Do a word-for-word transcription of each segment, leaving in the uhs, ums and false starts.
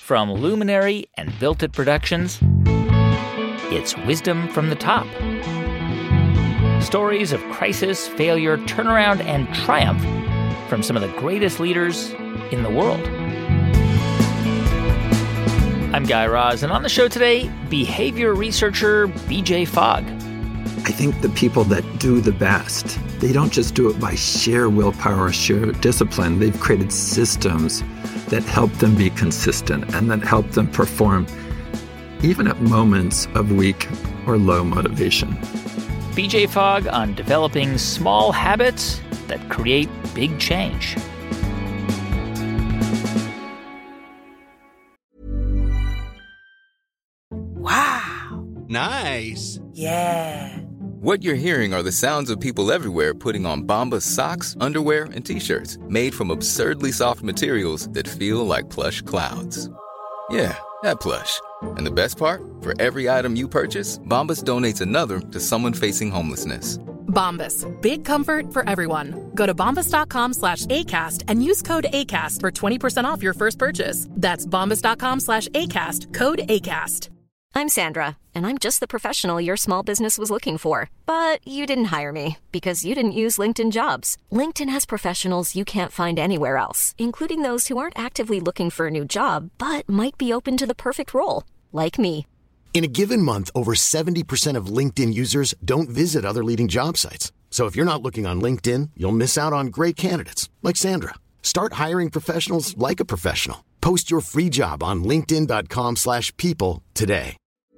From Luminary and Built It Productions, it's Wisdom from the Top. Stories of crisis, failure, turnaround, and triumph from some of the greatest leaders in the world. I'm Guy Raz, and on the show today, behavior researcher B J Fogg. I think the people that do the best, they don't just do it by sheer willpower or sheer discipline. They've created systems that help them be consistent and that help them perform even at moments of weak or low motivation. B J Fogg on developing small habits that create big change. Wow. Nice. Yeah. What you're hearing are the sounds of people everywhere putting on Bombas socks, underwear, and T-shirts made from absurdly soft materials that feel like plush clouds. Yeah, that plush. And the best part? For every item you purchase, Bombas donates another to someone facing homelessness. Bombas. Big comfort for everyone. Go to bombas.com slash ACAST and use code ACAST for twenty percent off your first purchase. That's bombas.com slash ACAST. Code ACAST. I'm Sandra, and I'm just the professional your small business was looking for. But you didn't hire me because you didn't use LinkedIn Jobs. LinkedIn has professionals you can't find anywhere else, including those who aren't actively looking for a new job, but might be open to the perfect role, like me. In a given month, over seventy percent of LinkedIn users don't visit other leading job sites. So if you're not looking on LinkedIn, you'll miss out on great candidates, like Sandra. Start hiring professionals like a professional. Post your free job on linkedin.com slash people today.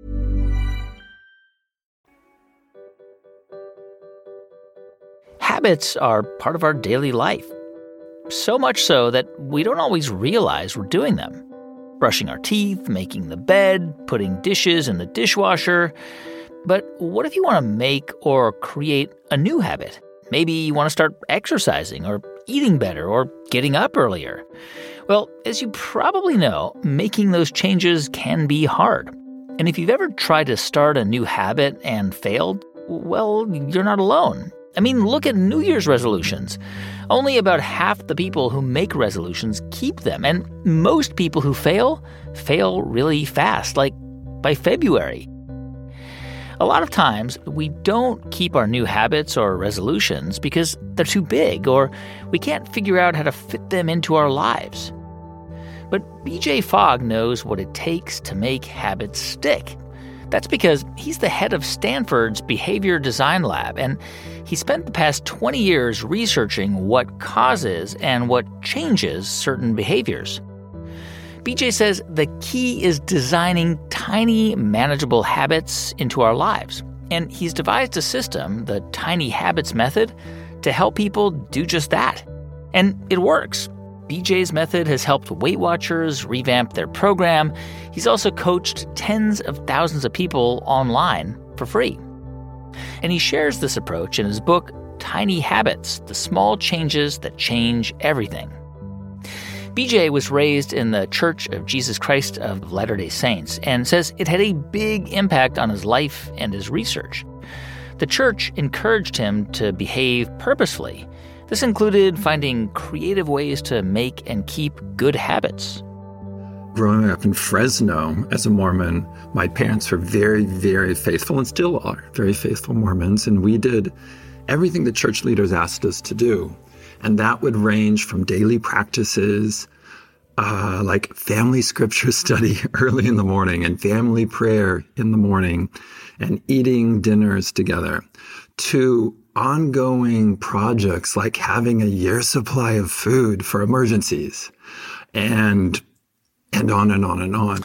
Habits are part of our daily life. So much so that we don't always realize we're doing them. Brushing our teeth, making the bed, putting dishes in the dishwasher. But what if you want to make or create a new habit? Maybe you want to start exercising or eating better or getting up earlier. Well, as you probably know, making those changes can be hard. And if you've ever tried to start a new habit and failed, well, you're not alone. I mean, look at New Year's resolutions. Only about half the people who make resolutions keep them, and most people who fail, fail really fast, like by February. A lot of times, we don't keep our new habits or resolutions because they're too big or we can't figure out how to fit them into our lives. But B J Fogg knows what it takes to make habits stick. That's because he's the head of Stanford's Behavior Design Lab, and he spent the past twenty years researching what causes and what changes certain behaviors. B J says the key is designing tiny, manageable habits into our lives. And he's devised a system, the Tiny Habits Method, to help people do just that. And it works. B J's method has helped Weight Watchers revamp their program. He's also coached tens of thousands of people online for free. And he shares this approach in his book, Tiny Habits, The Small Changes That Change Everything. B J was raised in the Church of Jesus Christ of Latter-day Saints and says it had a big impact on his life and his research. The church encouraged him to behave purposefully. This included finding creative ways to make and keep good habits. Growing up in Fresno as a Mormon, my parents were very, very faithful and still are very faithful Mormons, and we did everything the church leaders asked us to do. And that would range from daily practices, uh, like family scripture study early in the morning and family prayer in the morning and eating dinners together, to ongoing projects like having a year's supply of food for emergencies, and and on and on and on.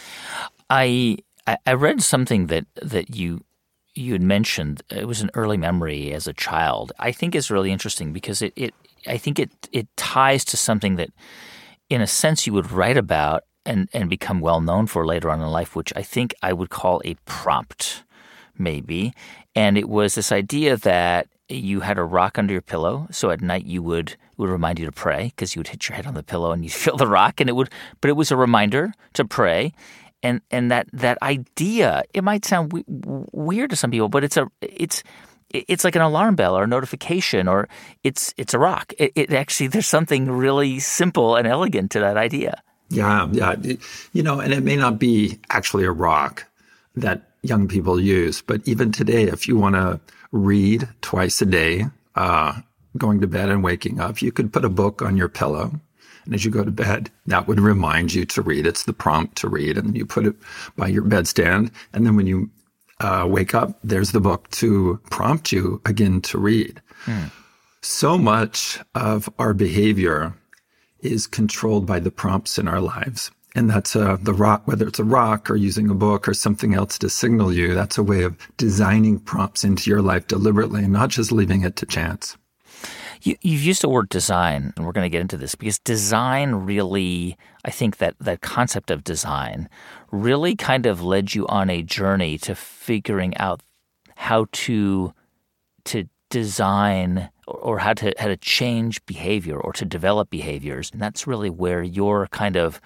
I I read something that, that you you had mentioned. It was an early memory as a child. I think it's really interesting because it, it I think it it ties to something that, in a sense, you would write about and, and become well known for later on in life, which I think I would call a prompt, maybe. And it was this idea that you had a rock under your pillow, so at night you would it would remind you to pray because you would hit your head on the pillow and you'd feel the rock, and it would. But it was a reminder to pray, and and that that idea. It might sound w- weird to some people, but it's a it's it's like an alarm bell or a notification, or it's it's a rock. It, it actually there's something really simple and elegant to that idea. Yeah, yeah. You know, and it may not be actually a rock that young people use, but even today, if you want to read twice a day, uh, going to bed and waking up, you could put a book on your pillow. And as you go to bed, that would remind you to read. It's the prompt to read. And you put it by your bedstand. And then when you uh, wake up, there's the book to prompt you again to read. Hmm. So much of our behavior is controlled by the prompts in our lives. And that's uh, the rock, whether it's a rock or using a book or something else to signal you, that's a way of designing prompts into your life deliberately and not just leaving it to chance. You, you've used the word design, and we're going to get into this because design really, I think that that concept of design really kind of led you on a journey to figuring out how to to design or, or how to how to change behavior or to develop behaviors, and that's really where your kind of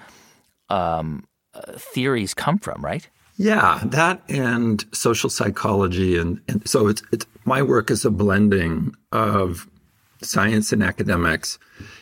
um, uh, theories come from, right? Yeah, that and social psychology, and, and so it's it's my work is a blending of science and academics,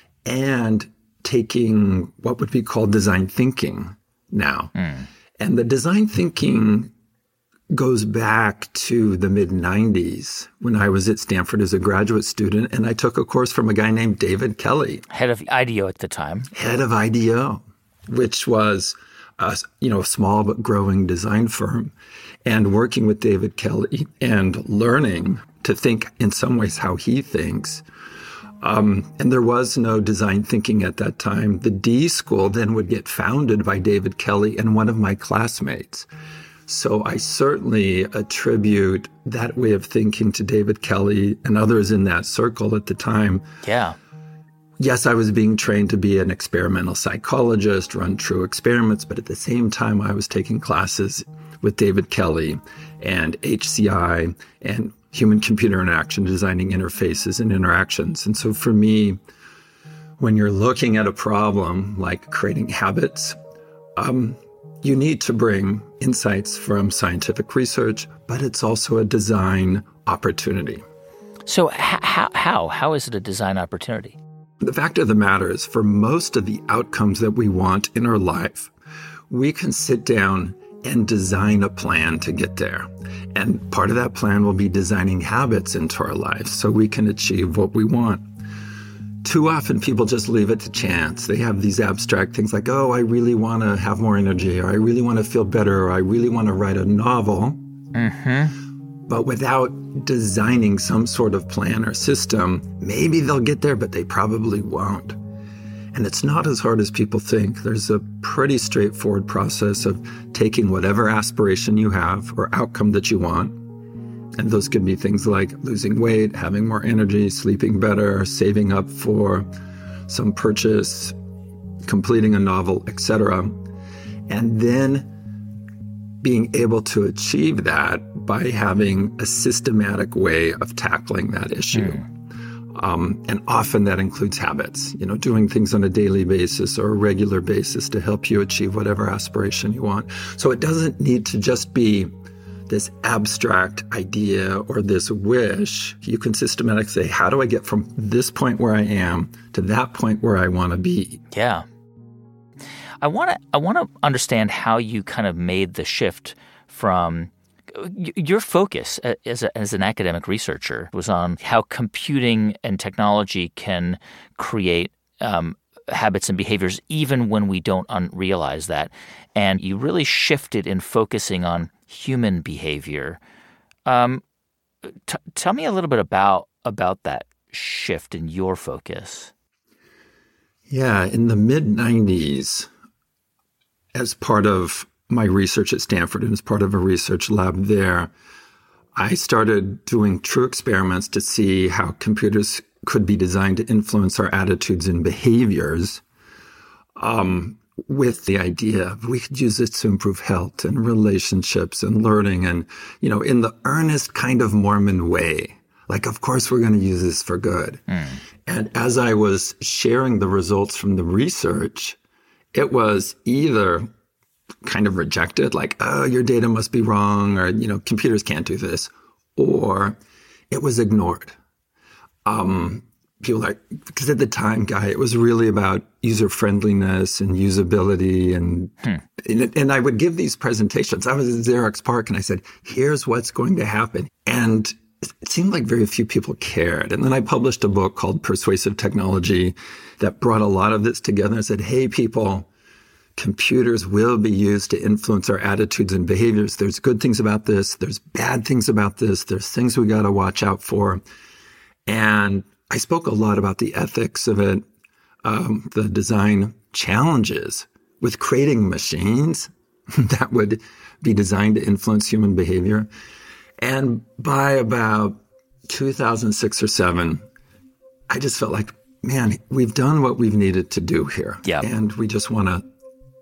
and taking what would be called design thinking now. Mm. And the design thinking goes back to the mid nineties when I was at Stanford as a graduate student, and I took a course from a guy named David Kelley. Head of I D E O at the time. Head of I D E O, which was a, you know, a small but growing design firm. And working with David Kelley and learning to think in some ways how he thinks. Um, and there was no design thinking at that time. The D School then would get founded by David Kelley and one of my classmates. So I certainly attribute that way of thinking to David Kelley and others in that circle at the time. Yeah. Yes, I was being trained to be an experimental psychologist, run true experiments, but at the same time I was taking classes with David Kelley and H C I and human-computer interaction, designing interfaces and interactions. And so for me, when you're looking at a problem like creating habits, um, you need to bring insights from scientific research, but it's also a design opportunity. So how how how is it a design opportunity? The fact of the matter is, for most of the outcomes that we want in our life, we can sit down and design a plan to get there. And part of that plan will be designing habits into our lives so we can achieve what we want. Too often people just leave it to chance. They have these abstract things like, oh, I really want to have more energy, or I really want to feel better, or I really want to write a novel. Mm-hmm. But without designing some sort of plan or system, maybe they'll get there, but they probably won't. And it's not as hard as people think. There's a pretty straightforward process of taking whatever aspiration you have or outcome that you want. And those could be things like losing weight, having more energy, sleeping better, saving up for some purchase, completing a novel, et cetera. And then being able to achieve that by having a systematic way of tackling that issue. Mm. Um, and often that includes habits, you know, doing things on a daily basis or a regular basis to help you achieve whatever aspiration you want. So it doesn't need to just be this abstract idea or this wish. You can systematically say, how do I get from this point where I am to that point where I want to be? Yeah. I want to I want to understand how you kind of made the shift from your focus as a, as an academic researcher was on how computing and technology can create um, habits and behaviors even when we don't un- realize that. And you really shifted in focusing on human behavior. Um, t- tell me a little bit about about that shift in your focus. Yeah, in the mid nineties, as part of my research at Stanford and as part of a research lab there, I started doing true experiments to see how computers could be designed to influence our attitudes and behaviors, um, with the idea of we could use it to improve health and relationships and learning and, you know, in the earnest kind of Mormon way. Like, of course, we're going to use this for good. Mm. And as I was sharing the results from the research, it was either kind of rejected, like, oh, your data must be wrong, or, you know, computers can't do this, or it was ignored. Um, people like, because at the time, Guy, it was really about user friendliness and usability. And, hmm. and and I would give these presentations. I was at Xerox PARC and I said, here's what's going to happen. And it seemed like very few people cared. And then I published a book called Persuasive Technology that brought a lot of this together and said, hey, people, computers will be used to influence our attitudes and behaviors. There's good things about this. There's bad things about this. There's things we got to watch out for. And I spoke a lot about the ethics of it, um, the design challenges with creating machines that would be designed to influence human behavior. And by about two thousand six or seven, I just felt like, man, we've done what we've needed to do here. Yep. And we just want to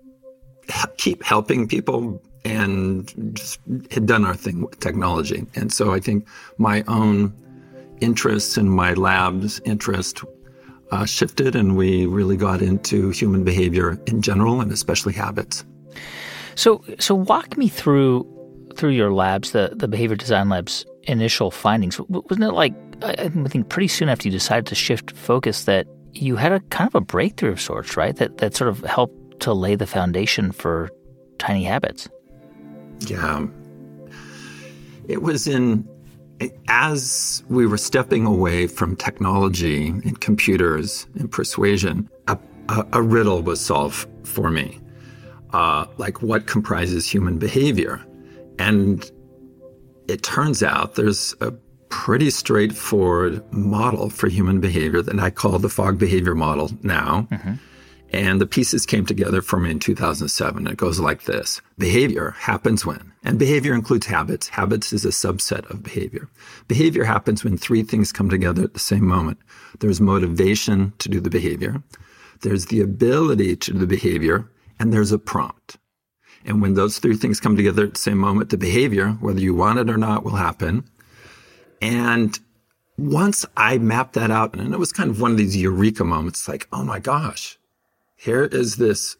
keep helping people and just had done our thing with technology. And so I think my own interests and my lab's interest uh, shifted, and we really got into human behavior in general and especially habits. So so walk me through through your labs, the, the Behavior Design Lab's initial findings. Wasn't it like, I think pretty soon after you decided to shift focus, that you had a kind of a breakthrough of sorts, right? That that sort of helped to lay the foundation for tiny habits. Yeah. It was in, as we were stepping away from technology and computers and persuasion, a, a, a riddle was solved for me. Uh, like, what comprises human behavior? And it turns out there's a pretty straightforward model for human behavior that I call the Fogg behavior model now. Mm-hmm. And the pieces came together for me in two thousand seven. It goes like this. Behavior happens when, and behavior includes habits. Habits is a subset of behavior. Behavior happens when three things come together at the same moment. There's motivation to do the behavior. There's the ability to do the behavior, and there's a prompt. And when those three things come together at the same moment, the behavior, whether you want it or not, will happen. And once I mapped that out, and it was kind of one of these eureka moments, like, oh my gosh, here is this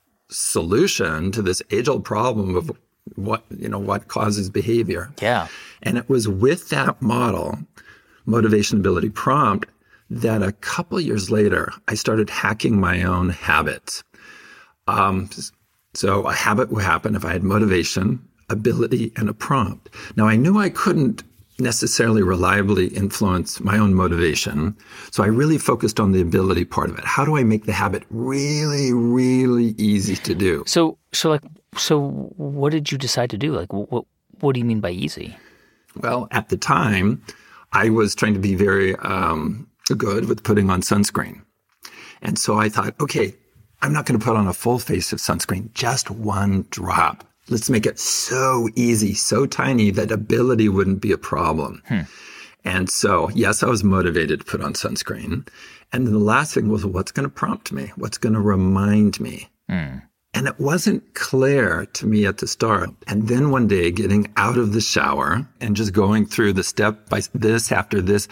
solution to this age-old problem of what, you know, what causes behavior. Yeah. And it was with that model, motivation, ability, prompt, that a couple years later, I started hacking my own habits. Um, So a habit would happen if I had motivation, ability, and a prompt. Now, I knew I couldn't necessarily reliably influence my own motivation, so I really focused on the ability part of it. How do I make the habit really, really easy to do? So, so like, so what did you decide to do? Like, what, what do you mean by easy? Well, at the time, I was trying to be very um, good with putting on sunscreen. And so I thought, okay, I'm not going to put on a full face of sunscreen, just one drop. Let's make it so easy, so tiny that ability wouldn't be a problem. Hmm. And so, yes, I was motivated to put on sunscreen. And then the last thing was, what's going to prompt me? What's going to remind me? Hmm. And it wasn't clear to me at the start. And then one day, getting out of the shower and just going through the step by this after this,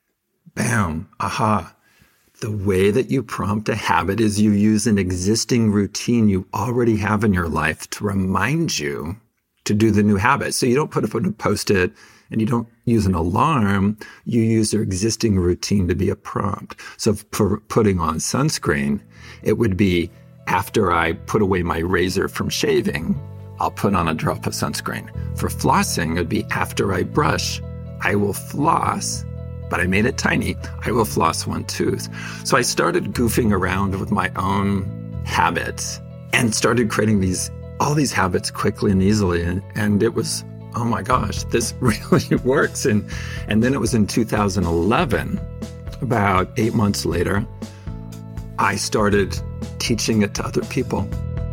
bam, aha. The way that you prompt a habit is you use an existing routine you already have in your life to remind you to do the new habit. So you don't put up a post-it and you don't use an alarm. You use your existing routine to be a prompt. So for putting on sunscreen, it would be after I put away my razor from shaving, I'll put on a drop of sunscreen. For flossing, it would be after I brush, I will floss. But I made it tiny. I will floss one tooth. So I started goofing around with my own habits and started creating these all these habits quickly and easily. And, and it was, oh my gosh, this really works. And, and then it was in two thousand eleven, about eight months later, I started teaching it to other people.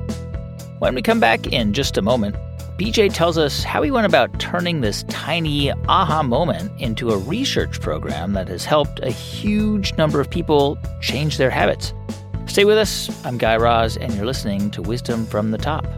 When we come back in just a moment, B J tells us how he went about turning this tiny aha moment into a research program that has helped a huge number of people change their habits. Stay with us. I'm Guy Raz, and you're listening to Wisdom from the Top.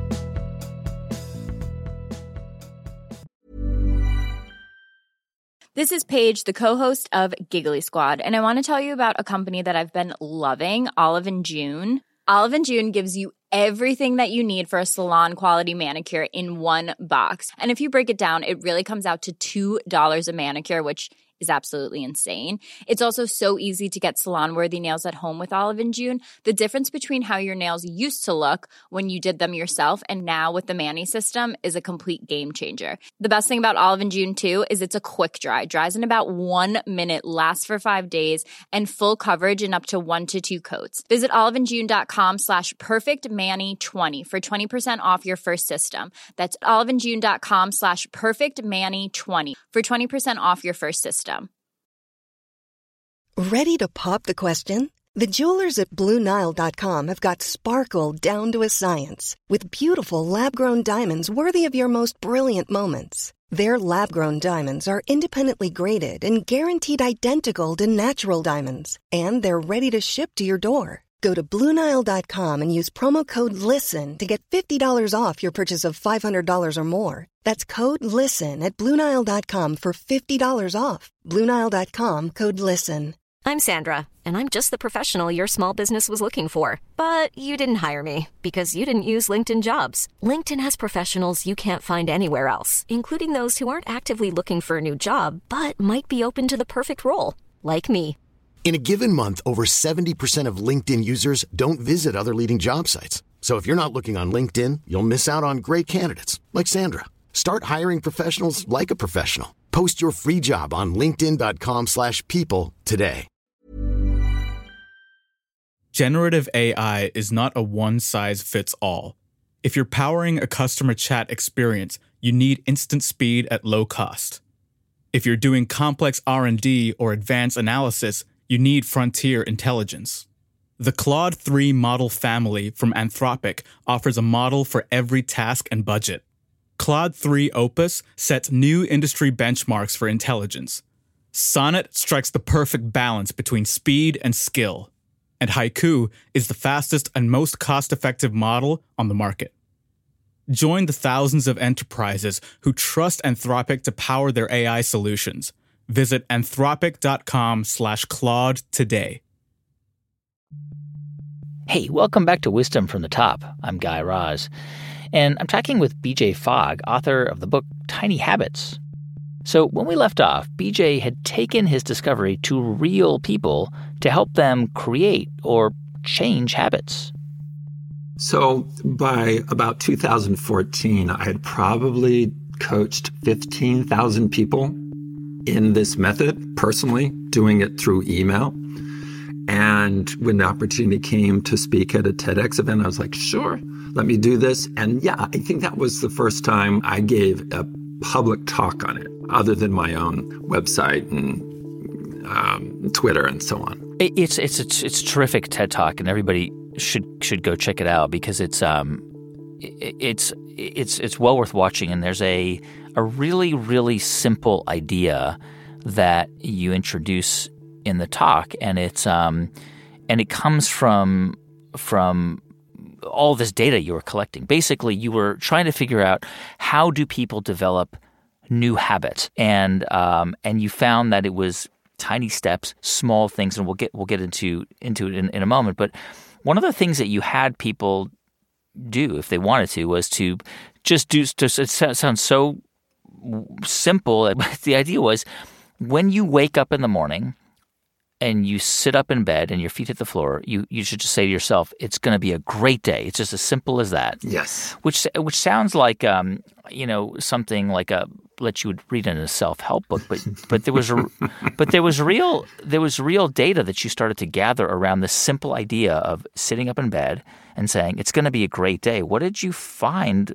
This is Paige, the co-host of Giggly Squad, and I want to tell you about a company that I've been loving, Olive and June. Olive and June gives you everything that you need for a salon-quality manicure in one box. And if you break it down, it really comes out to two dollars a manicure, which is absolutely insane. It's also so easy to get salon-worthy nails at home with Olive and June. The difference between how your nails used to look when you did them yourself and now with the Mani system is a complete game changer. The best thing about Olive and June, too, is it's a quick dry. Dries in about one minute, lasts for five days, and full coverage in up to one to two coats. Visit oliveandjune.com slash perfectmani20 for twenty percent off your first system. That's oliveandjune.com slash perfectmani20 for twenty percent off your first system. Ready to pop the question? The jewelers at Blue Nile dot com have got sparkle down to a science with beautiful lab-grown diamonds worthy of your most brilliant moments. Their lab-grown diamonds are independently graded and guaranteed identical to natural diamonds, and they're ready to ship to your door. Go to Blue Nile dot com and use promo code LISTEN to get fifty dollars off your purchase of five hundred dollars or more. That's code LISTEN at Blue Nile dot com for fifty dollars off. Blue Nile dot com, code LISTEN. I'm Sandra, and I'm just the professional your small business was looking for. But you didn't hire me because you didn't use LinkedIn Jobs. LinkedIn has professionals you can't find anywhere else, including those who aren't actively looking for a new job, but might be open to the perfect role, like me. In a given month, over seventy percent of LinkedIn users don't visit other leading job sites. So if you're not looking on LinkedIn, you'll miss out on great candidates like Sandra. Start hiring professionals like a professional. Post your free job on linkedin.com slash people today. Generative A I is not a one-size-fits-all. If you're powering a customer chat experience, you need instant speed at low cost. If you're doing complex R and D or advanced analysis, you need frontier intelligence. The Claude three model family from Anthropic offers a model for every task and budget. Claude three Opus sets new industry benchmarks for intelligence. Sonnet strikes the perfect balance between speed and skill. And Haiku is the fastest and most cost-effective model on the market. Join the thousands of enterprises who trust Anthropic to power their A I solutions. Visit anthropic.com slash Claude today. Hey, welcome back to Wisdom from the Top. I'm Guy Raz. And I'm talking with B J Fogg, author of the book Tiny Habits. So when we left off, B J had taken his discovery to real people to help them create or change habits. So by about two thousand fourteen, I had probably coached fifteen thousand people in this method, personally, doing it through email. And when the opportunity came to speak at a TEDx event, I was like, sure, let me do this. And yeah, I think that was the first time I gave a public talk on it, other than my own website and um, Twitter and so on. It's it's it's it's a terrific TED Talk, and everybody should should go check it out because it's um it's it's it's well worth watching. And there's a a really really simple idea that you introduce in the talk, and it's um and it comes from from all this data you were collecting. Basically, you were trying to figure out how do people develop new habits, and um and you found that it was tiny steps, small things, and we'll get we'll get into into it in, in a moment. But one of the things that you had people do, if they wanted to, was to just do. To, it sounds so simple. The idea was when you wake up in the morning and you sit up in bed and your feet hit the floor, you, you should just say to yourself, it's going to be a great day. It's just as simple as that. Yes. Which which sounds like, um, you know, something like a that you would read in a self-help book, but but there was a, but there was real there was real data that you started to gather around this simple idea of sitting up in bed and saying it's going to be a great day. What did you find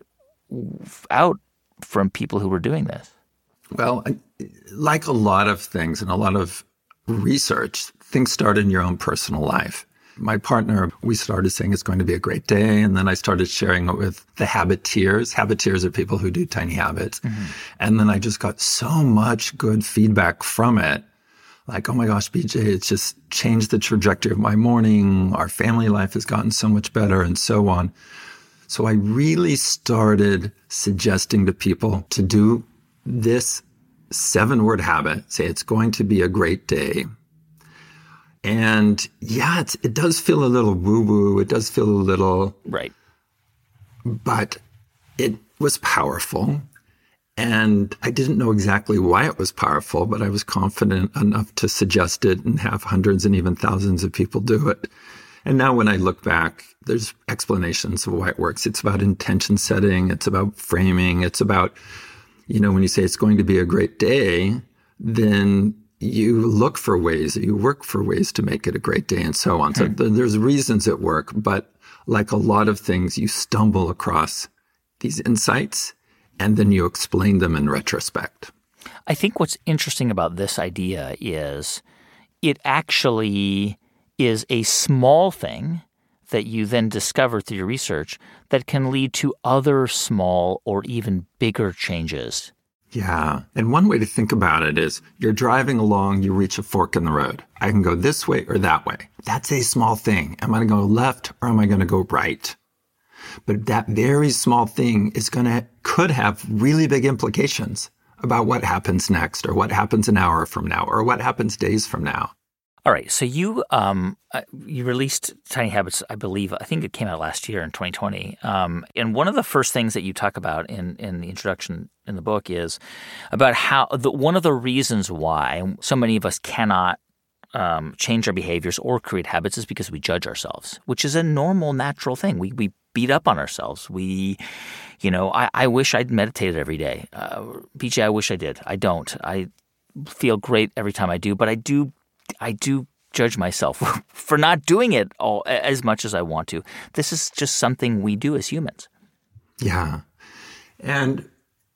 out from people who were doing this? Well, like a lot of things and a lot of research, things start in your own personal life. My partner, we started saying it's going to be a great day, and then I started sharing it with the habiteers. Habiteers are people who do tiny habits. Mm-hmm. And then I just got so much good feedback from it. Like, oh my gosh, B J, it's just changed the trajectory of my morning. Our family life has gotten so much better, and so on. So I really started suggesting to people to do this seven-word habit, say it's going to be a great day. And yeah, it's, it does feel a little woo-woo. It does feel a little... Right. But it was powerful. And I didn't know exactly why it was powerful, but I was confident enough to suggest it and have hundreds and even thousands of people do it. And now when I look back, there's explanations of why it works. It's about intention setting. It's about framing. It's about, you know, when you say it's going to be a great day, then you look for ways, you work for ways to make it a great day and so on. So th- there's reasons at work, but like a lot of things, you stumble across these insights and then you explain them in retrospect. I think what's interesting about this idea is it actually is a small thing that you then discover through your research that can lead to other small or even bigger changes. Yeah. And one way to think about it is you're driving along, you reach a fork in the road. I can go this way or that way. That's a small thing. Am I going to go left or am I going to go right? But that very small thing is going to, could have really big implications about what happens next or what happens an hour from now or what happens days from now. All right. So you um uh, you released Tiny Habits, I believe, I think it came out last year in twenty twenty. Um, and one of the first things that you talk about in, in the introduction in the book is about how the, one of the reasons why so many of us cannot um, change our behaviors or create habits is because we judge ourselves, which is a normal, natural thing. We we beat up on ourselves. We, you know, I, I wish I'd meditated every day. Uh, B J, I wish I did. I don't. I feel great every time I do, but I do. I do judge myself for not doing it all as much as I want to. This is just something we do as humans. Yeah. And,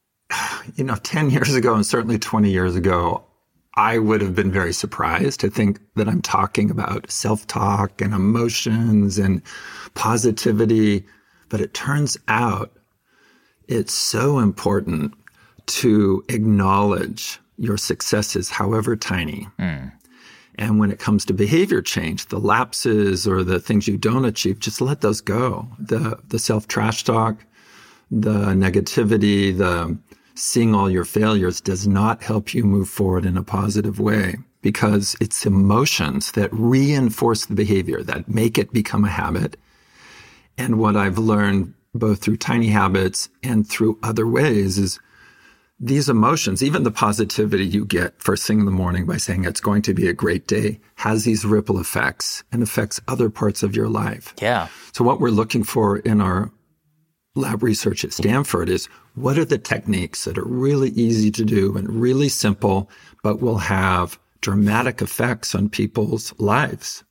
you know, ten years ago and certainly twenty years ago, I would have been very surprised to think that I'm talking about self-talk and emotions and positivity. But it turns out it's so important to acknowledge your successes, however tiny. Mm. And when it comes to behavior change, the lapses or the things you don't achieve, just let those go. The the self-trash talk, the negativity, the seeing all your failures does not help you move forward in a positive way because it's emotions that reinforce the behavior, that make it become a habit. And what I've learned both through Tiny Habits and through other ways is these emotions, even the positivity you get first thing in the morning by saying it's going to be a great day, has these ripple effects and affects other parts of your life. Yeah. So what we're looking for in our lab research at Stanford is what are the techniques that are really easy to do and really simple, but will have dramatic effects on people's lives.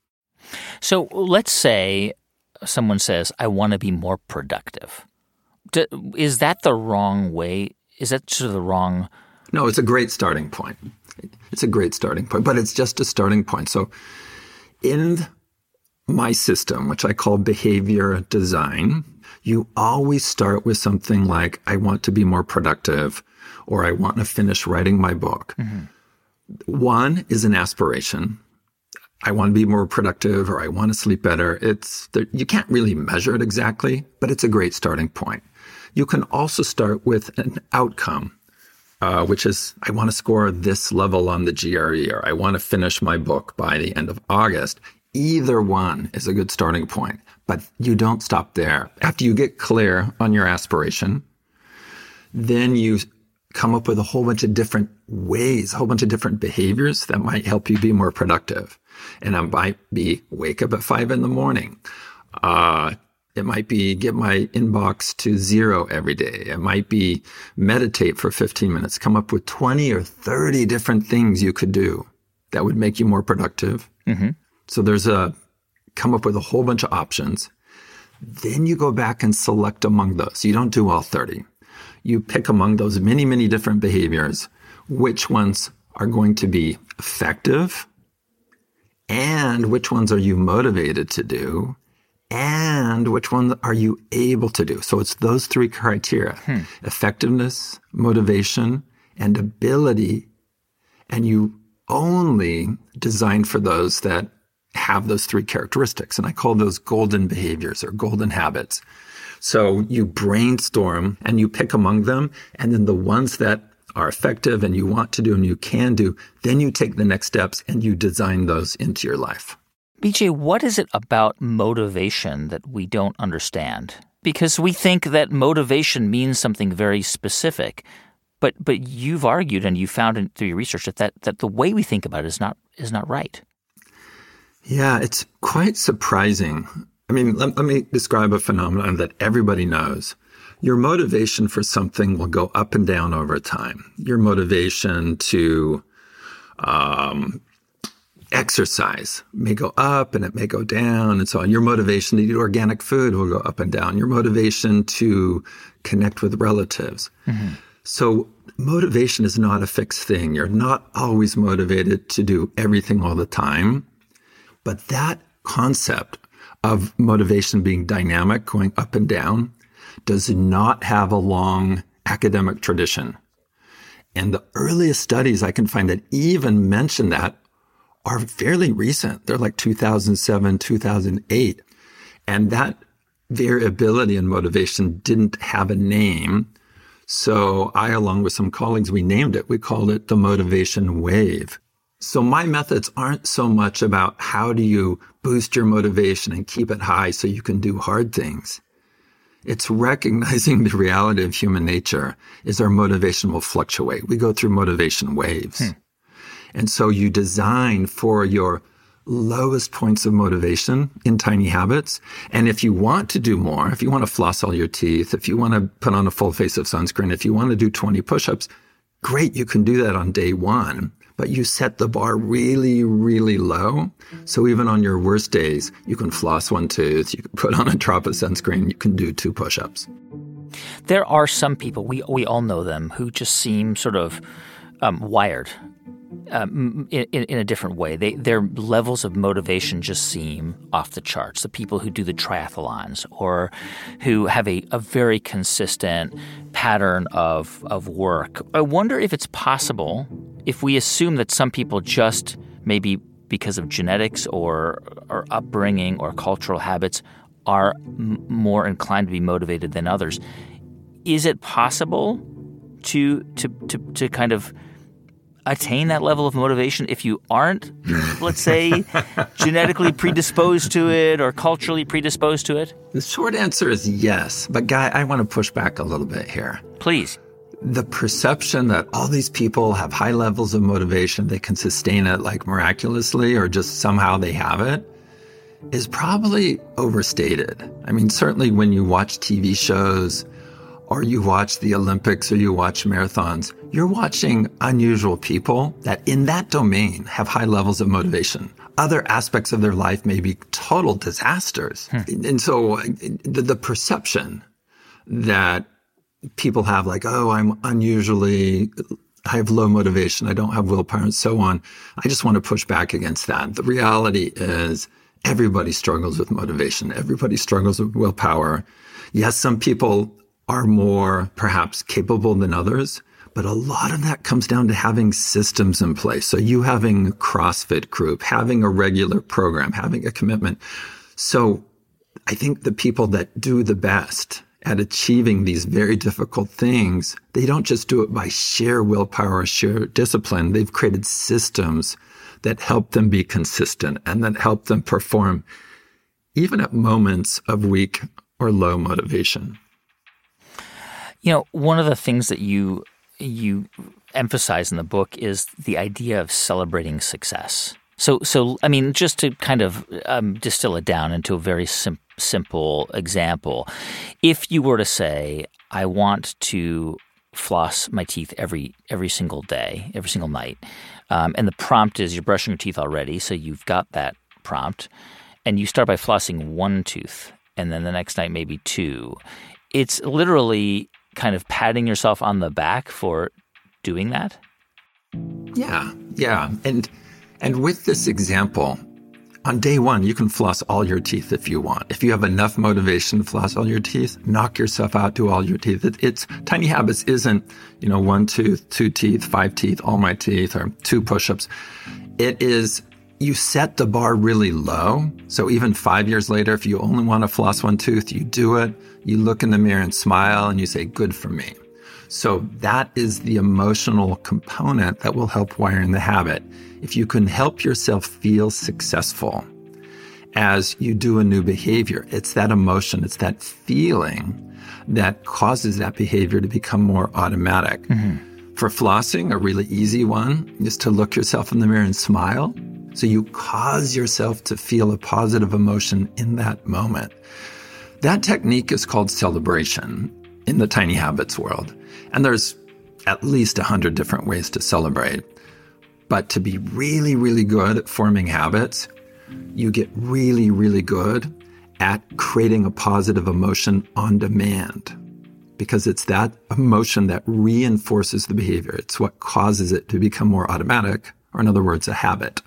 So let's say someone says, I want to be more productive. Do, is that the wrong way? Is that sort of the wrong? No, it's a great starting point. It's a great starting point, but it's just a starting point. So in my system, which I call behavior design, you always start with something like, I want to be more productive, or I want to finish writing my book. Mm-hmm. One is an aspiration. I want to be more productive, or I want to sleep better. It's you can't really measure it exactly, but it's a great starting point. You can also start with an outcome, uh, which is, I want to score this level on the G R E, or I want to finish my book by the end of August. Either one is a good starting point, but you don't stop there. After you get clear on your aspiration, then you come up with a whole bunch of different ways, a whole bunch of different behaviors that might help you be more productive. And it might be wake up at five in the morning. Uh, It might be get my inbox to zero every day. It might be meditate for fifteen minutes, come up with twenty or thirty different things you could do that would make you more productive. Mm-hmm. So there's a, come up with a whole bunch of options. Then you go back and select among those. You don't do all thirty. You pick among those many, many different behaviors, which ones are going to be effective and which ones are you motivated to do. And which one are you able to do? So it's those three criteria, hmm. effectiveness, motivation, and ability. And you only design for those that have those three characteristics. And I call those golden behaviors or golden habits. So you brainstorm and you pick among them. And then the ones that are effective and you want to do and you can do, then you take the next steps and you design those into your life. B J, what is it about motivation that we don't understand? Because we think that motivation means something very specific, But but you've argued and you found in, through your research that, that that the way we think about it is not is not right. Yeah, it's quite surprising. I mean, let, let me describe a phenomenon that everybody knows. Your motivation for something will go up and down over time. Your motivation to um, exercise may go up and it may go down and so on. Your motivation to eat organic food will go up and down. Your motivation to connect with relatives. Mm-hmm. So motivation is not a fixed thing. You're not always motivated to do everything all the time. But that concept of motivation being dynamic, going up and down, does not have a long academic tradition. And the earliest studies I can find that even mention that are fairly recent. They're like two thousand seven, two thousand eight. And that variability in motivation didn't have a name. So I, along with some colleagues, we named it. We called it the motivation wave. So my methods aren't so much about how do you boost your motivation and keep it high so you can do hard things. It's recognizing the reality of human nature is our motivation will fluctuate. We go through motivation waves. Hmm. And so you design for your lowest points of motivation in tiny habits. And if you want to do more, if you want to floss all your teeth, if you want to put on a full face of sunscreen, if you want to do twenty push-ups, great, you can do that on day one. But you set the bar really, really low. So even on your worst days, you can floss one tooth, you can put on a drop of sunscreen, you can do two push-ups. There are some people, we we all know them, who just seem sort of um, wired um, in, in a different way. They, their levels of motivation just seem off the charts. The people who do the triathlons or who have a, a very consistent pattern of, of work. I wonder if it's possible, if we assume that some people just maybe because of genetics or, or upbringing or cultural habits are m- more inclined to be motivated than others, is it possible to to to, to kind of attain that level of motivation if you aren't, let's say, genetically predisposed to it or culturally predisposed to it? The short answer is yes. But Guy, I want to push back a little bit here. Please. The perception that all these people have high levels of motivation, they can sustain it like miraculously or just somehow they have it, is probably overstated. I mean, certainly when you watch T V shows or you watch the Olympics or you watch marathons, you're watching unusual people that in that domain have high levels of motivation. Other aspects of their life may be total disasters. Hmm. And so the, the perception that people have like, oh, I'm unusually, I have low motivation, I don't have willpower and so on. I just want to push back against that. The reality is everybody struggles with motivation. Everybody struggles with willpower. Yes, some people are more perhaps capable than others, but a lot of that comes down to having systems in place. So you having a CrossFit group, having a regular program, having a commitment. So I think the people that do the best at achieving these very difficult things, they don't just do it by sheer willpower or sheer discipline. They've created systems that help them be consistent and that help them perform even at moments of weak or low motivation. You know, one of the things that you you emphasize in the book is the idea of celebrating success. So, so I mean, just to kind of um, distill it down into a very sim- simple example, if you were to say, I want to floss my teeth every every single day, every single night, um, and the prompt is you're brushing your teeth already, so you've got that prompt, and you start by flossing one tooth, and then the next night maybe two. It's literally kind of patting yourself on the back for doing that? Yeah, yeah. And and with this example, on day one, you can floss all your teeth if you want. If you have enough motivation to floss all your teeth, knock yourself out, do all your teeth. It, it's Tiny Habits isn't, you know, one tooth, two teeth, five teeth, all my teeth, or two push-ups. It is, you set the bar really low. So even five years later, if you only want to floss one tooth, you do it. You look in the mirror and smile and you say, good for me. So that is the emotional component that will help wire in the habit. If you can help yourself feel successful as you do a new behavior, it's that emotion, it's that feeling that causes that behavior to become more automatic. Mm-hmm. For flossing, a really easy one is to look yourself in the mirror and smile. So you cause yourself to feel a positive emotion in that moment. That technique is called celebration in the Tiny Habits world. And there's at least a hundred different ways to celebrate. But to be really, really good at forming habits, you get really, really good at creating a positive emotion on demand. Because it's that emotion that reinforces the behavior. It's what causes it to become more automatic, or in other words, a habit.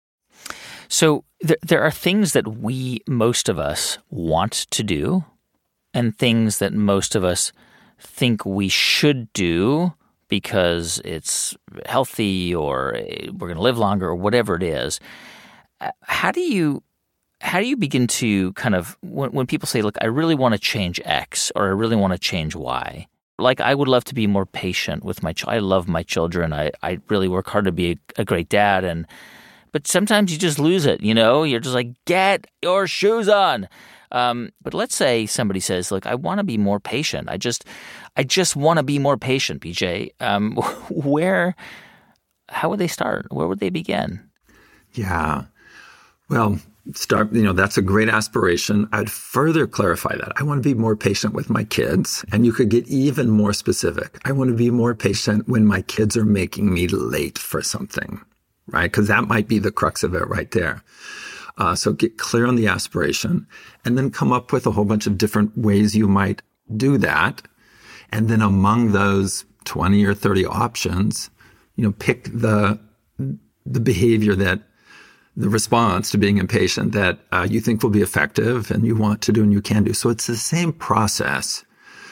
So there, there are things that we, most of us, want to do, and things that most of us think we should do because it's healthy or we're going to live longer or whatever it is. How do you how do you begin to kind of, when, when people say, look, I really want to change X or I really want to change Y, like I would love to be more patient with my child. I love my children. I, I really work hard to be a, a great dad. And but sometimes you just lose it, you know? You're just like, get your shoes on. Um, but let's say somebody says, look, I want to be more patient. I just I just want to be more patient, B J. Um, where, how would they start? Where would they begin? Yeah. Well, start, you know, that's a great aspiration. I'd further clarify that. I want to be more patient with my kids. And you could get even more specific. I want to be more patient when my kids are making me late for something, right? Because that might be the crux of it right there. Uh, so get clear on the aspiration and then come up with a whole bunch of different ways you might do that. And then among those twenty or thirty options, you know, pick the the behavior that the response to being impatient that uh, you think will be effective and you want to do and you can do. So it's the same process.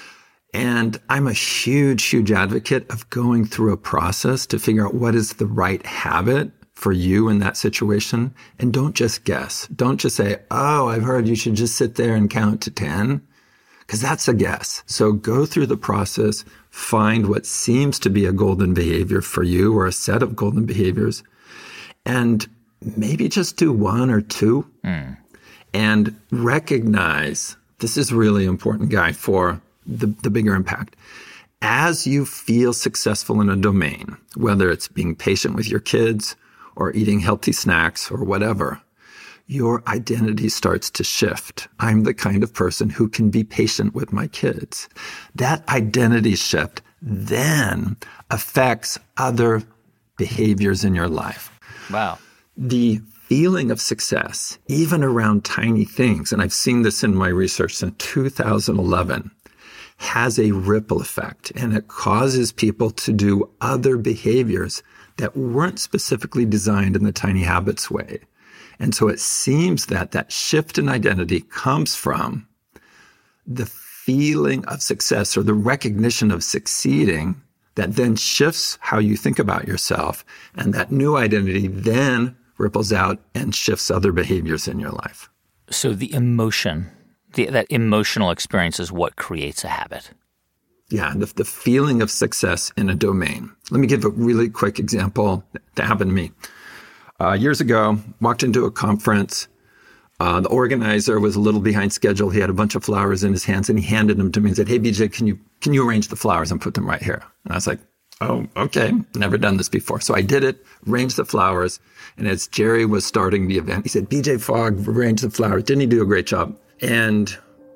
And I'm a huge, huge advocate of going through a process to figure out what is the right habit for you in that situation. And don't just guess. Don't just say, oh, I've heard you should just sit there and count to ten, because that's a guess. So go through the process, find what seems to be a golden behavior for you or a set of golden behaviors, and maybe just do one or two mm. and recognize, this is really important, Guy, for the, the bigger impact. As you feel successful in a domain, whether it's being patient with your kids or eating healthy snacks or whatever, your identity starts to shift. I'm the kind of person who can be patient with my kids. That identity shift then affects other behaviors in your life. Wow. The feeling of success, even around tiny things, and I've seen this in my research since two thousand eleven, has a ripple effect, and it causes people to do other behaviors that weren't specifically designed in the Tiny Habits way. And so it seems that that shift in identity comes from the feeling of success or the recognition of succeeding that then shifts how you think about yourself. And that new identity then ripples out and shifts other behaviors in your life. So the emotion, the, that emotional experience is what creates a habit. Yeah, the, the feeling of success in a domain. Let me give a really quick example that happened to me. Uh, years ago, walked into a conference. Uh, the organizer was a little behind schedule. He had a bunch of flowers in his hands, and he handed them to me and said, hey, B J, can you can you arrange the flowers and put them right here? And I was like, oh, okay. Never done this before. So I did it, arranged the flowers. And as Jerry was starting the event, he said, B J Fogg arranged the flowers. Didn't he do a great job? And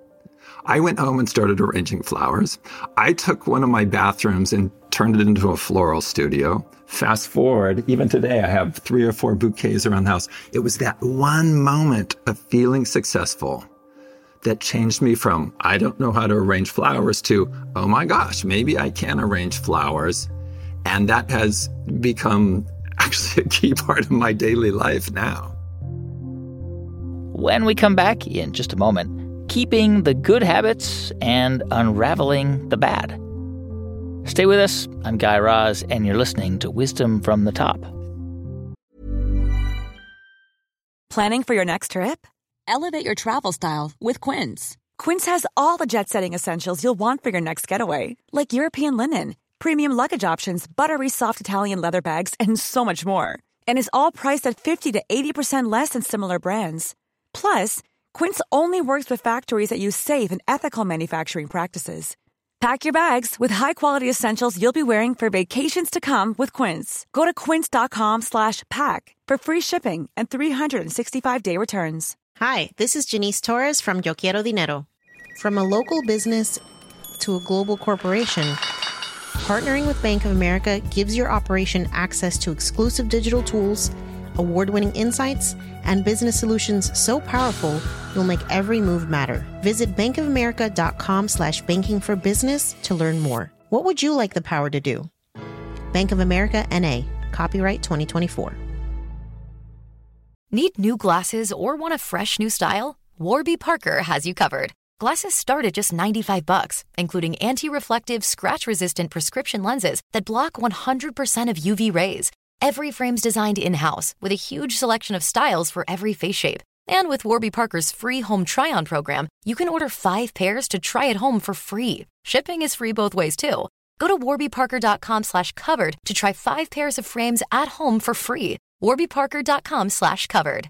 I went home and started arranging flowers. I took one of my bathrooms and turned it into a floral studio. Fast forward, even today, I have three or four bouquets around the house. It was that one moment of feeling successful that changed me from, I don't know how to arrange flowers, to, oh my gosh, maybe I can arrange flowers. And that has become actually a key part of my daily life now. When we come back in just a moment, keeping the good habits and unraveling the bad. Stay with us. I'm Guy Raz, and you're listening to Wisdom from the Top. Planning for your next trip? Elevate your travel style with Quince. Quince has all the jet-setting essentials you'll want for your next getaway, like European linen, premium luggage options, buttery soft Italian leather bags, and so much more. And is all priced at fifty to eighty percent less than similar brands. Plus, Quince only works with factories that use safe and ethical manufacturing practices. Pack your bags with high-quality essentials you'll be wearing for vacations to come with Quince. Go to quince.com slash pack for free shipping and three sixty-five day returns. Hi, this is Janice Torres from Yo Quiero Dinero. From a local business to a global corporation, partnering with Bank of America gives your operation access to exclusive digital tools, award-winning insights, and business solutions so powerful, you'll make every move matter. Visit bankofamerica.com slash banking for business to learn more. What would you like the power to do? Bank of America, N A. Copyright twenty twenty-four. Need new glasses or want a fresh new style? Warby Parker has you covered. Glasses start at just ninety-five bucks, including anti-reflective, scratch-resistant prescription lenses that block one hundred percent of U V rays. Every frame's designed in-house with a huge selection of styles for every face shape. And with Warby Parker's free home try-on program, you can order five pairs to try at home for free. Shipping is free both ways, too. Go to warbyparker.com slash covered to try five pairs of frames at home for free. warbyparker.com slash covered.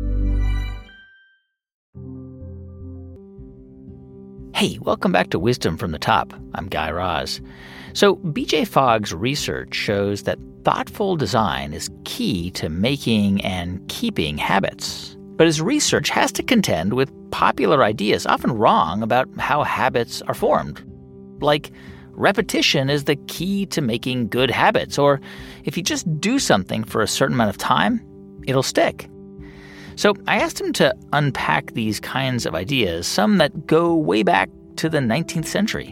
Hey, welcome back to Wisdom from the Top. I'm Guy Raz. So B J Fogg's research shows that thoughtful design is key to making and keeping habits. But his research has to contend with popular ideas, often wrong, about how habits are formed. Like, repetition is the key to making good habits, or if you just do something for a certain amount of time, it'll stick. So I asked him to unpack these kinds of ideas, some that go way back to the nineteenth century.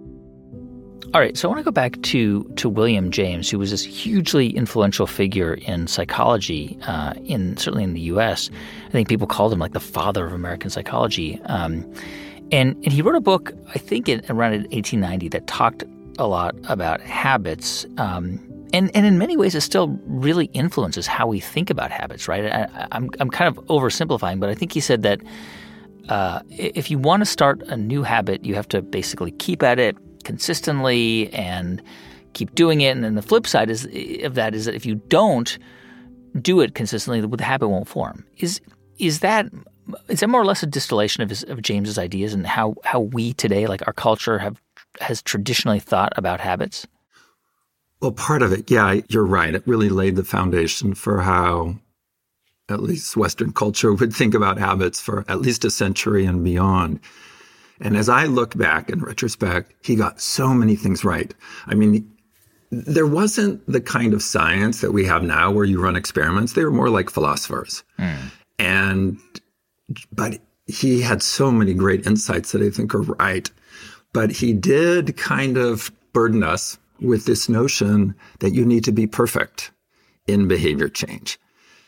All right, so I want to go back to, to William James, who was this hugely influential figure in psychology, uh, in certainly in the U S. I think people called him like the father of American psychology. Um, and, and he wrote a book, I think in, around eighteen ninety, that talked a lot about habits. Um, and, and in many ways, it still really influences how we think about habits, right? I, I'm, I'm kind of oversimplifying, but I think he said that uh, if you want to start a new habit, you have to basically keep at it consistently and keep doing it. And then the flip side is of that is that if you don't do it consistently, the habit won't form. Is is that is that more or less a distillation of his, of James's ideas and how, how we today, like our culture, have has traditionally thought about habits? Well, part of it, yeah, you're right. It really laid the foundation for how at least Western culture would think about habits for at least a century and beyond. And as I look back in retrospect, he got so many things right. I mean, there wasn't the kind of science that we have now where you run experiments. They were more like philosophers. Mm. And, but he had so many great insights that I think are right. But he did kind of burden us with this notion that you need to be perfect in behavior change.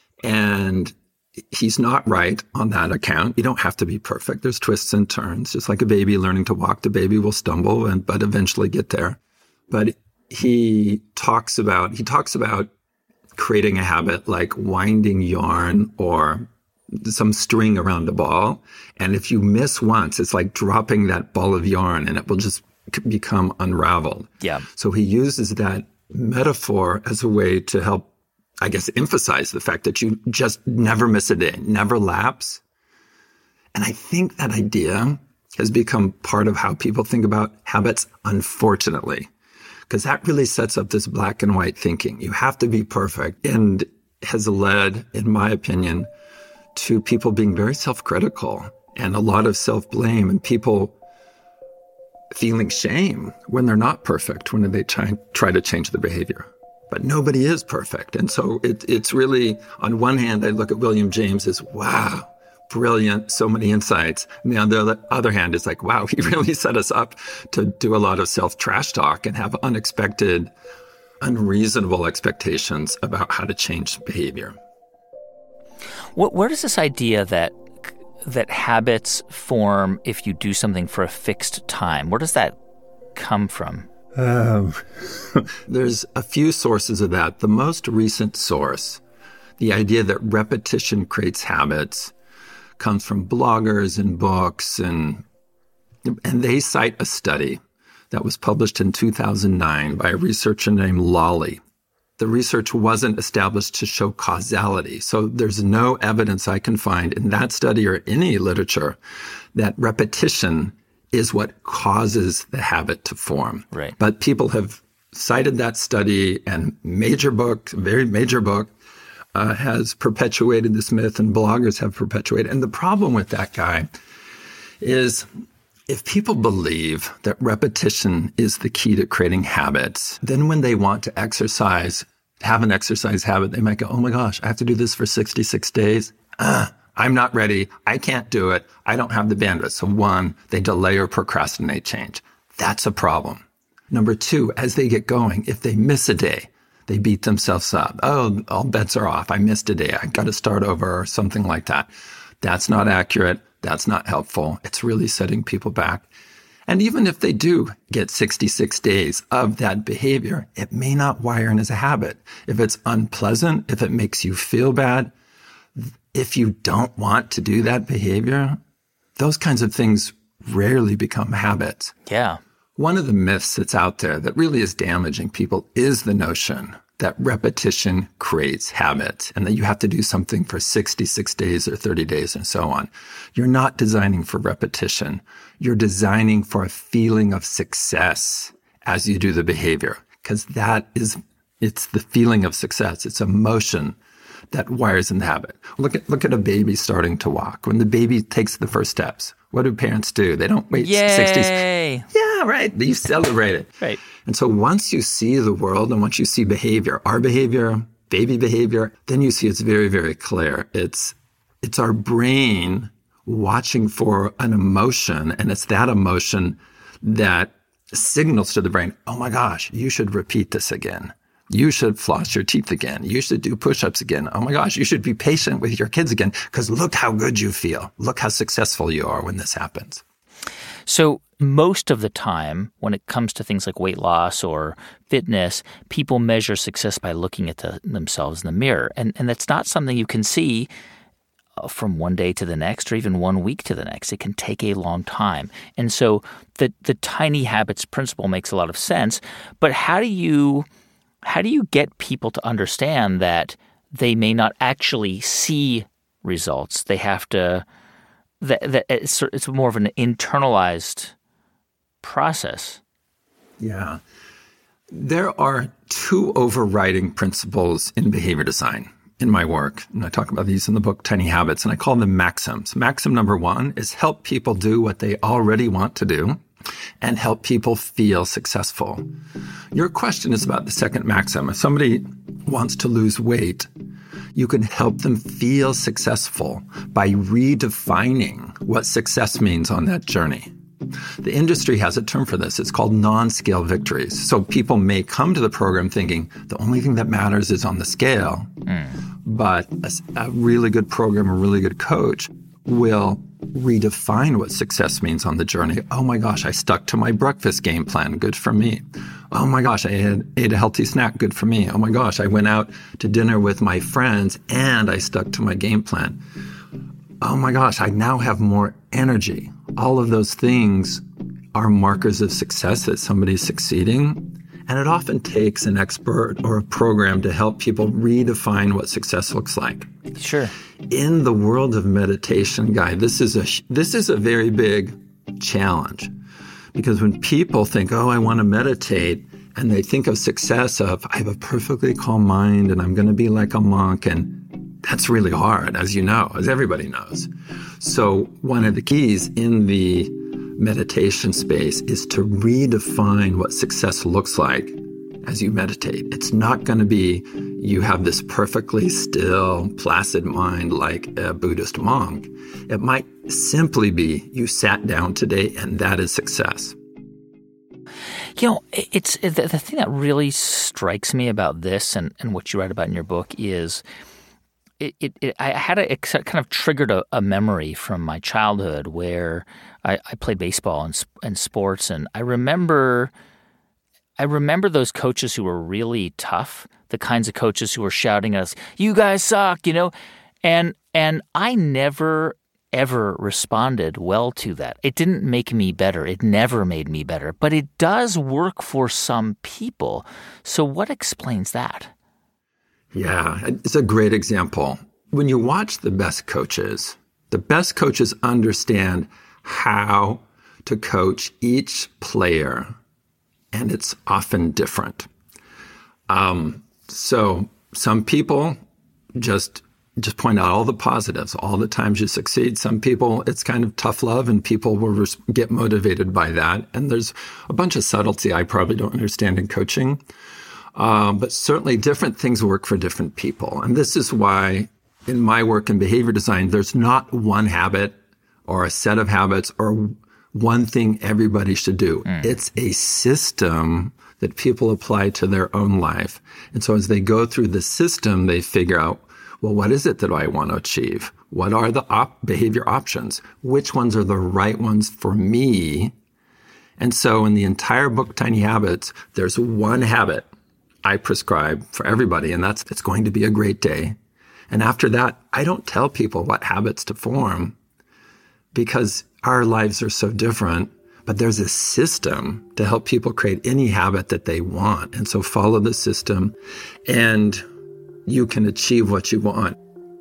And he's not right on that account. You don't have to be perfect. There's twists and turns. Just like a baby learning to walk, the baby will stumble, and but eventually get there. But he talks about he talks about creating a habit like winding yarn or some string around a ball. And if you miss once, it's like dropping that ball of yarn, and it will just become unraveled. Yeah. So he uses that metaphor as a way to help, I guess, emphasize the fact that you just never miss a day, never lapse. And I think that idea has become part of how people think about habits, unfortunately, because that really sets up this black and white thinking. You have to be perfect, and has led, in my opinion, to people being very self-critical and a lot of self-blame, and people feeling shame when they're not perfect, when they try, try to change their behavior. But nobody is perfect. And so it, it's really, on one hand, I look at William James as, wow, brilliant, so many insights. And on the other hand, it's like, wow, he really set us up to do a lot of self-trash talk and have unexpected, unreasonable expectations about how to change behavior. What, where does this idea that that habits form if you do something for a fixed time, where does that come from? Um, there's a few sources of that. The most recent source, the idea that repetition creates habits, comes from bloggers and books, and and they cite a study that was published in two thousand nine by a researcher named Lawley. The research wasn't established to show causality, so there's no evidence I can find in that study or any literature that repetition is what causes the habit to form. Right. But people have cited that study, and major book, very major book, uh, has perpetuated this myth, and bloggers have perpetuated. And the problem with that guy is if people believe that repetition is the key to creating habits, then when they want to exercise, have an exercise habit, they might go, oh my gosh, I have to do this for sixty-six days. Ah, I'm not ready. I can't do it. I don't have the bandwidth. So one, they delay or procrastinate change. That's a problem. Number two, as they get going, if they miss a day, they beat themselves up. Oh, all bets are off. I missed a day. I got to start over or something like that. That's not accurate. That's not helpful. It's really setting people back. And even if they do get sixty-six days of that behavior, it may not wire in as a habit. If it's unpleasant, if it makes you feel bad, if you don't want to do that behavior, those kinds of things rarely become habits. Yeah. One of the myths that's out there that really is damaging people is the notion that repetition creates habits and that you have to do something for sixty-six days or thirty days and so on. You're not designing for repetition. You're designing for a feeling of success as you do the behavior, because that is, it's the feeling of success. It's emotion that wires in the habit. Look at, look at a baby starting to walk. When the baby takes the first steps, what do parents do? They don't wait Yay! sixty. Yeah, right. You celebrate it. Right. And so once you see the world and once you see behavior, our behavior, baby behavior, then you see it's very, very clear. It's, it's our brain watching for an emotion, and it's that emotion that signals to the brain, oh my gosh, you should repeat this again. You should floss your teeth again. You should do push-ups again. Oh my gosh, you should be patient with your kids again, because look how good you feel. Look how successful you are when this happens. So most of the time, when it comes to things like weight loss or fitness, people measure success by looking at the, themselves in the mirror. And, and that's not something you can see from one day to the next or even one week to the next. It can take a long time. And so the, the tiny habits principle makes a lot of sense. But how do you... How do you get people to understand that they may not actually see results? They have to, that, that it's, it's more of an internalized process. Yeah. There are two overriding principles in behavior design in my work. And I talk about these in the book, Tiny Habits, and I call them maxims. Maxim number one is help people do what they already want to do and help people feel successful. Your question is about the second maxim. If somebody wants to lose weight, you can help them feel successful by redefining what success means on that journey. The industry has a term for this. It's called non-scale victories. So people may come to the program thinking the only thing that matters is on the scale, mm. but a, a really good program, a really good coach will redefine what success means on the journey. Oh my gosh, I stuck to my breakfast game plan. Good for me. Oh my gosh, I had, ate a healthy snack. Good for me. Oh my gosh, I went out to dinner with my friends and I stuck to my game plan. Oh my gosh, I now have more energy. All of those things are markers of success that somebody's succeeding. And it often takes an expert or a program to help people redefine what success looks like. Sure. In the world of meditation, Guy, this is a this is a very big challenge. Because when people think, oh, I want to meditate, and they think of success of, I have a perfectly calm mind and I'm going to be like a monk, and that's really hard, as you know, as everybody knows. So one of the keys in the meditation space is to redefine what success looks like as you meditate. It's not going to be you have this perfectly still, placid mind like a Buddhist monk. It might simply be you sat down today and that is success. You know, it's the, the thing that really strikes me about this and, and what you write about in your book is It, it, it, I had a, it kind of triggered a, a memory from my childhood where I, I played baseball and, and sports, and I remember, I remember those coaches who were really tough, the kinds of coaches who were shouting at us, "You guys suck," you know, and and I never ever responded well to that. It didn't make me better. It never made me better, but it does work for some people. So what explains that? Yeah, it's a great example. When you watch the best coaches, the best coaches understand how to coach each player, and it's often different. Um, so some people just just point out all the positives, all the times you succeed. Some people, it's kind of tough love, and people will res- get motivated by that. And there's a bunch of subtlety I probably don't understand in coaching. Uh, but certainly different things work for different people. And this is why in my work in behavior design, there's not one habit or a set of habits or one thing everybody should do. Mm. It's a system that people apply to their own life. And so as they go through the system, they figure out, well, what is it that I want to achieve? What are the op- behavior options? Which ones are the right ones for me? And so in the entire book, Tiny Habits, there's one habit I prescribe for everybody, and that's it's going to be a great day. And after that, I don't tell people what habits to form because our lives are so different, but there's a system to help people create any habit that they want. And so follow the system and you can achieve what you want.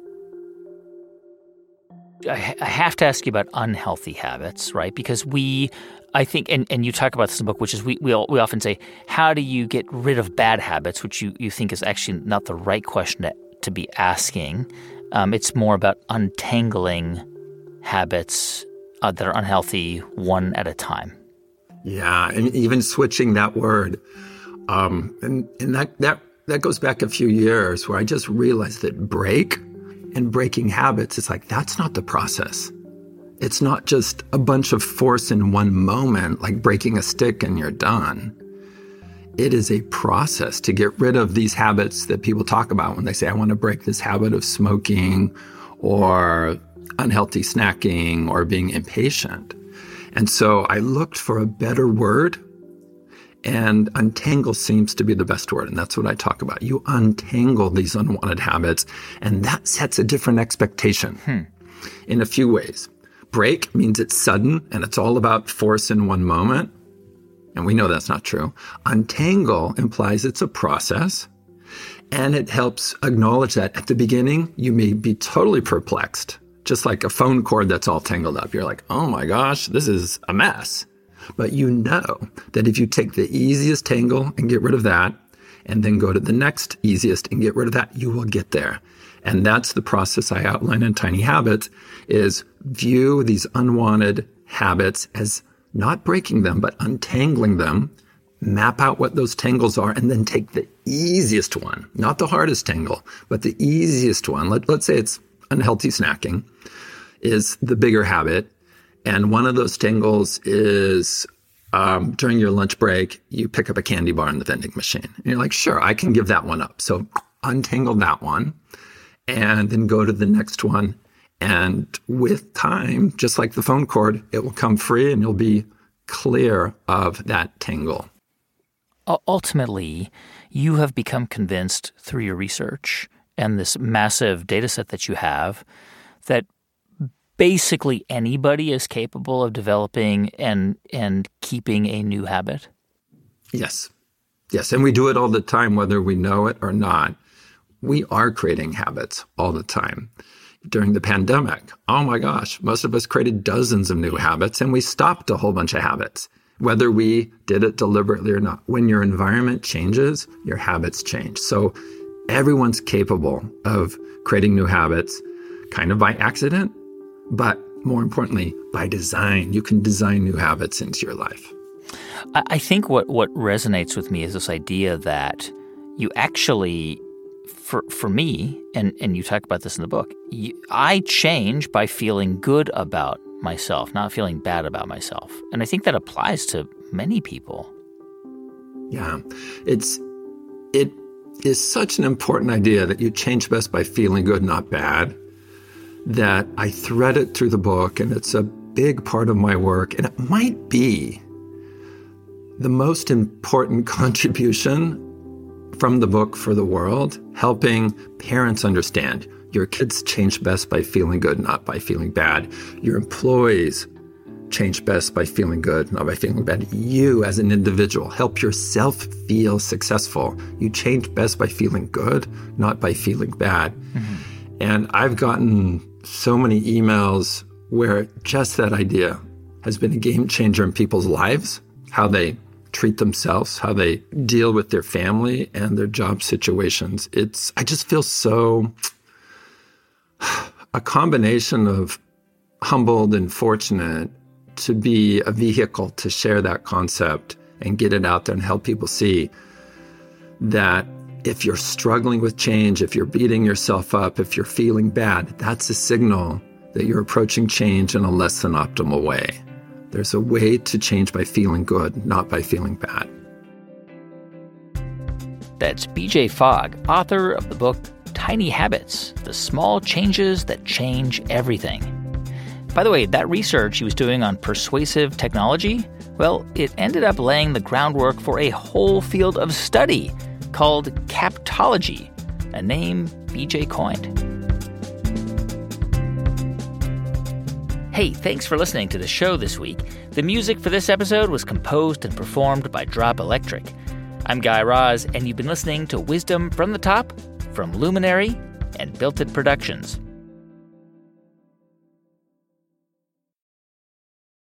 I, I have to ask you about unhealthy habits, right? Because we, I think, and, and you talk about this in the book, which is we we, all, we often say, how do you get rid of bad habits, which you, you think is actually not the right question to, to be asking. Um, it's more about untangling habits uh, that are unhealthy one at a time. Yeah, and even switching that word. Um, and and that, that, that goes back a few years where I just realized that break and breaking habits, it's like, that's not the process. It's not just a bunch of force in one moment, like breaking a stick and you're done. It is a process to get rid of these habits that people talk about when they say, I want to break this habit of smoking or unhealthy snacking or being impatient. And so I looked for a better word, and untangle seems to be the best word. And that's what I talk about. You untangle these unwanted habits, and that sets a different expectation hmm. in a few ways. Break means it's sudden and it's all about force in one moment. And we know that's not true. Untangle implies it's a process, and it helps acknowledge that at the beginning, you may be totally perplexed, just like a phone cord that's all tangled up. You're like, oh my gosh, this is a mess. But you know that if you take the easiest tangle and get rid of that, and then go to the next easiest and get rid of that, you will get there. And that's the process I outline in Tiny Habits, is view these unwanted habits as not breaking them, but untangling them, map out what those tangles are, and then take the easiest one, not the hardest tangle, but the easiest one. Let, let's say it's unhealthy snacking is the bigger habit. And one of those tangles is um, during your lunch break, you pick up a candy bar in the vending machine. And you're like, sure, I can give that one up. So untangle that one and then go to the next one. And with time, just like the phone cord, it will come free and you'll be clear of that tangle. Ultimately, you have become convinced through your research and this massive data set that you have that basically anybody is capable of developing and and keeping a new habit? Yes. Yes, and we do it all the time, whether we know it or not. We are creating habits all the time. During the pandemic, oh my gosh, most of us created dozens of new habits, and we stopped a whole bunch of habits, whether we did it deliberately or not. When your environment changes, your habits change. So everyone's capable of creating new habits, kind of by accident, but more importantly, by design. You can design new habits into your life. I think what, what resonates with me is this idea that you actually, for for me, and, and you talk about this in the book, you, I change by feeling good about myself, not feeling bad about myself. And I think that applies to many people. Yeah, it's it is such an important idea that you change best by feeling good, not bad, that I thread it through the book, and it's a big part of my work. And it might be the most important contribution from the book for the world, helping parents understand your kids change best by feeling good, not by feeling bad. Your employees change best by feeling good, not by feeling bad. You as an individual, help yourself feel successful. You change best by feeling good, not by feeling bad. Mm-hmm. And I've gotten so many emails where just that idea has been a game changer in people's lives, how they treat themselves, how they deal with their family and their job situations. It's, I just feel so, a combination of humbled and fortunate to be a vehicle to share that concept and get it out there and help people see that if you're struggling with change, if you're beating yourself up, if you're feeling bad, that's a signal that you're approaching change in a less than optimal way. There's a way to change by feeling good, not by feeling bad. That's B J Fogg, author of the book Tiny Habits, The Small Changes That Change Everything. By the way, that research he was doing on persuasive technology, well, it ended up laying the groundwork for a whole field of study called captology, a name B J coined. Hey, thanks for listening to the show this week. The music for this episode was composed and performed by Drop Electric. I'm Guy Raz, and you've been listening to Wisdom from the Top from Luminary and Built It Productions.